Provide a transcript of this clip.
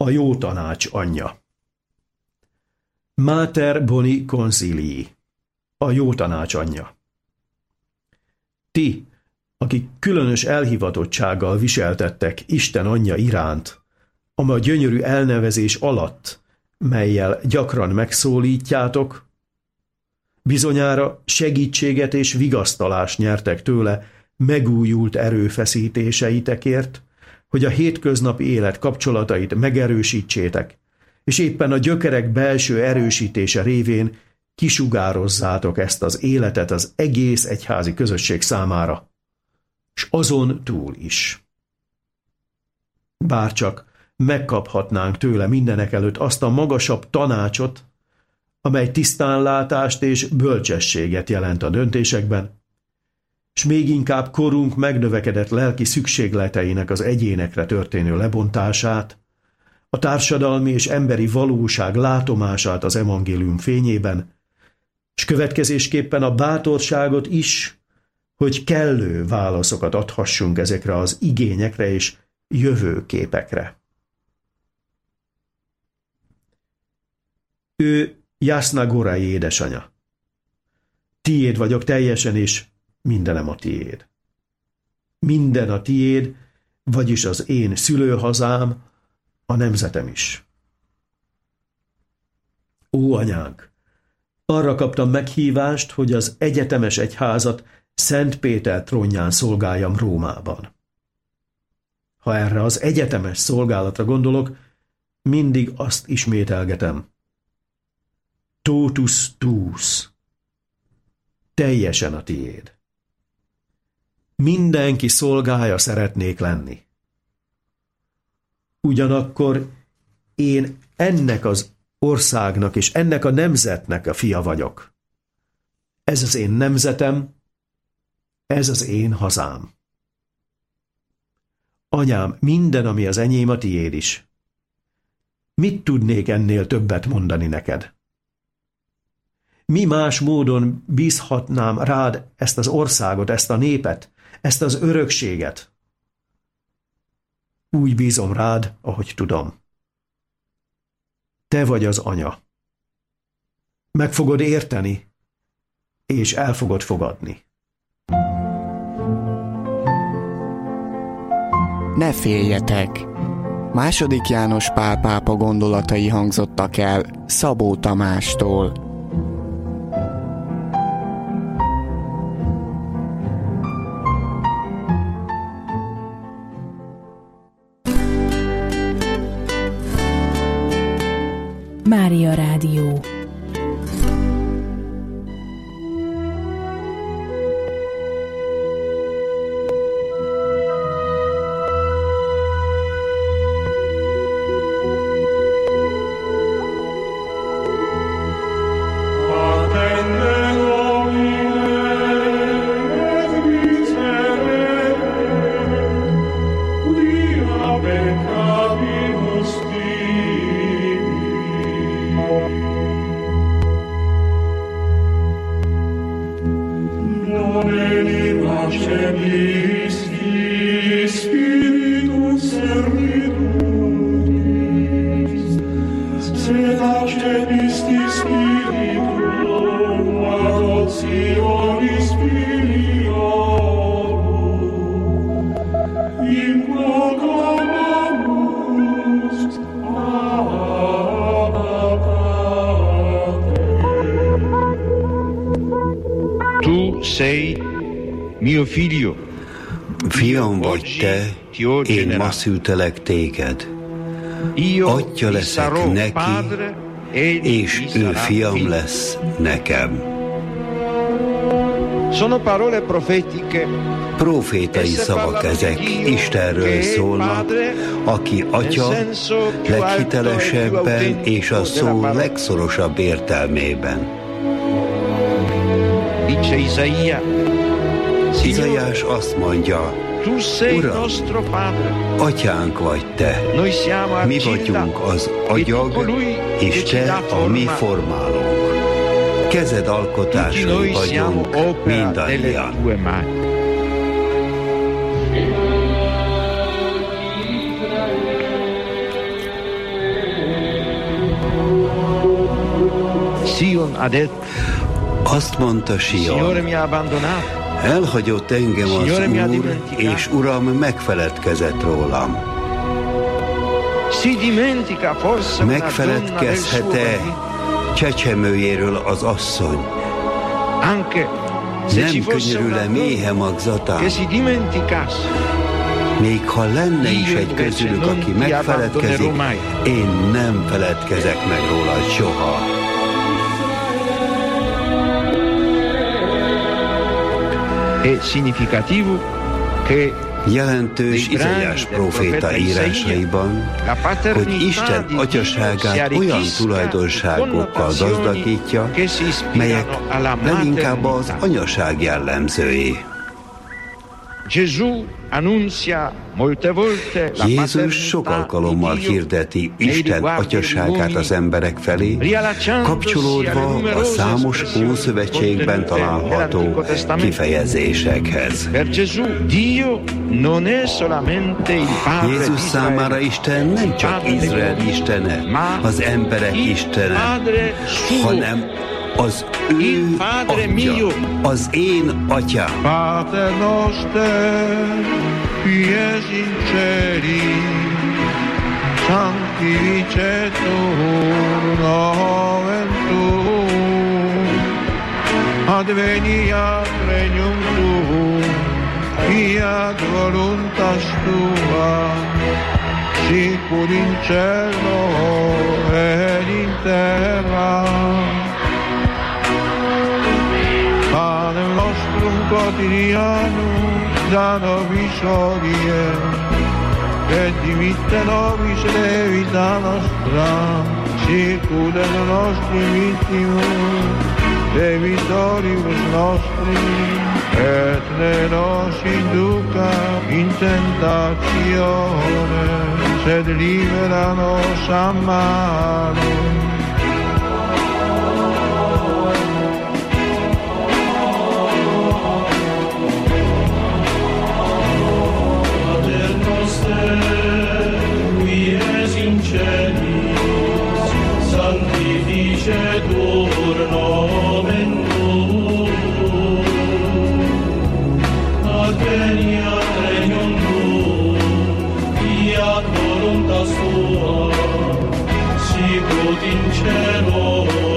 A jó tanács anyja. Mater boni consilii. A jó tanács anyja. Ti, akik különös elhivatottsággal viseltettek Isten anyja iránt, ama gyönyörű elnevezés alatt, mellyel gyakran megszólítjátok, bizonyára segítséget és vigasztalást nyertek tőle megújult erőfeszítéseitekért, hogy a hétköznapi élet kapcsolatait megerősítsétek, és éppen a gyökerek belső erősítése révén kisugározzátok ezt az életet az egész egyházi közösség számára, s azon túl is. Bárcsak megkaphatnánk tőle mindenekelőtt azt a magasabb tanácsot, amely tisztánlátást és bölcsességet jelent a döntésekben, s még inkább korunk megnövekedett lelki szükségleteinek az egyénekre történő lebontását, a társadalmi és emberi valóság látomását az evangélium fényében, s következésképpen a bátorságot is, hogy kellő válaszokat adhassunk ezekre az igényekre és jövőképekre. Ő Jasna Gorai édesanya. Tiéd vagyok teljesen, és mindenem a tiéd. Minden a tiéd, vagyis az én szülőhazám, a nemzetem is. Ó, anyánk! Arra kaptam meghívást, hogy az egyetemes egyházat Szent Péter trónján szolgáljam Rómában. Ha erre az egyetemes szolgálatra gondolok, mindig azt ismételgetem. Totus tuus. Teljesen a tiéd. Mindenki szolgája szeretnék lenni. Ugyanakkor én ennek az országnak és ennek a nemzetnek a fia vagyok. Ez az én nemzetem, ez az én hazám. Anyám, minden, ami az enyém, a tiéd is. Mit tudnék ennél többet mondani neked? Mi más módon bízhatnám rád ezt az országot, ezt a népet, ezt az örökséget? Úgy bízom rád, ahogy tudom. Te vagy az anya. Meg fogod érteni, és el fogod fogadni. Ne féljetek! II. János Pál pápa gondolatai hangzottak el Szabó Tamástól. Mária Rádió. Fiam vagy te, én ma szültelek téged. Atya leszek neki, és ő fiam lesz nekem. Profétai szavak ezek, Istenről szólnak, aki atya leghitelesebben és a szó legszorosabb értelmében. Izaiás azt mondja, Uram, atyánk vagy te, mi vagyunk az agyag, és te a mi formálónk. Kezed alkotásai vagyunk mindannyian. Azt mondta Sion, elhagyott engem az Úr, és Uram megfeledkezett rólam. Megfeledkezhet-e csecsemőjéről az asszony? Nem könyörül-e méhe magzatán? Még ha lenne is egy közülük, aki megfeledkezik, én nem feledkezek meg róla soha. Jelentős Izaiás próféta írásaiban, hogy Isten atyaságát olyan tulajdonságokkal gazdagítja, melyek leginkább az anyaság jellemzői. Jézus sok alkalommal hirdeti Isten atyaságát az emberek felé, kapcsolódva a számos Ószövetségben található kifejezésekhez. Jézus számára Isten nem csak Izrael istene, az emberek istene, hanem az ő atya, az én atyám. Pater noster, qui es in celi, sanctificetur nomen tuum, adveniat regnum tuum, fiat voluntas tua, sicur in cielo et in terra. Panem nostrum quotidianum da nobis hodie, et dimitte nobis debita nostra, sicut et nostrum vittimus debitoribus nostris, et ne nos induca in tentationem, sed libera nos a malo. Sanctificetur nomen tuum, adveniat regnum tuum, fiat voluntas tua, sicut in cielo